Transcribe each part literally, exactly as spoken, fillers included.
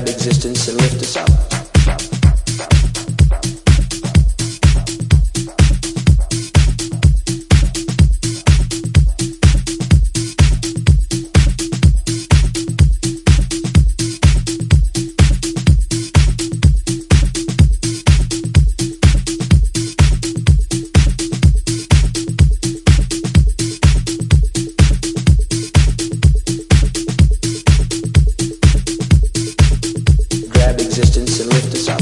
grab existence and lift us up. Existence and lift us up.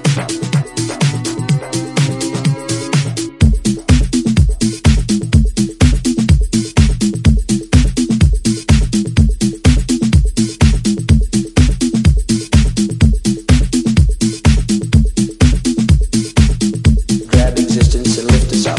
Grab existence and lift us up.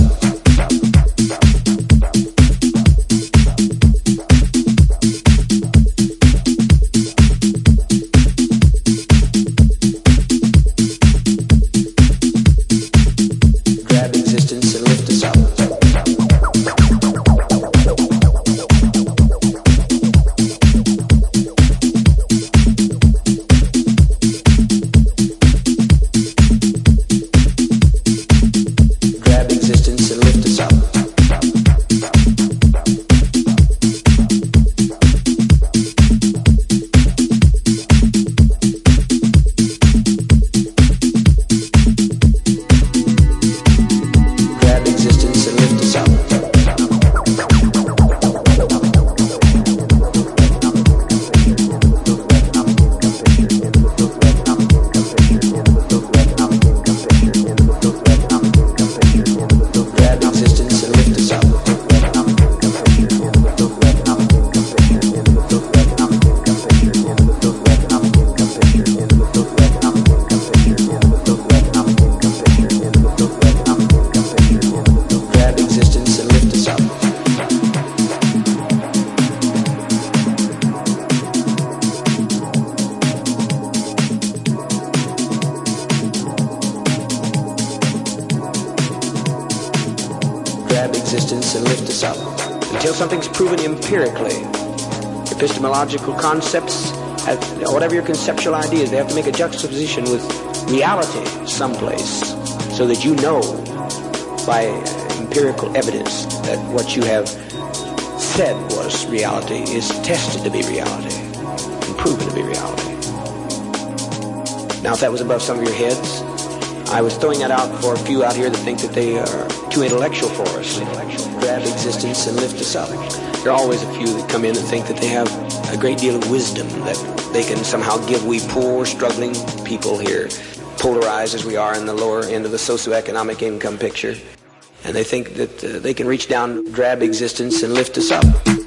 Grab existence and lift us up. Until something's proven empirically, epistemological concepts, have, whatever your conceptual ideas, they have to make a juxtaposition with reality someplace so that you know by empirical evidence that what you have said was reality is tested to be reality and proven to be reality. Now, if that was above some of your heads, I was throwing that out for a few out here that think that they are too intellectual for us. Grab existence and lift us up. There are always a few that come in and think that they have a great deal of wisdom that they can somehow give we poor, struggling people here, polarized as we are in the lower end of the socioeconomic income picture. And they think that uh, they can reach down, grab existence, and lift us up.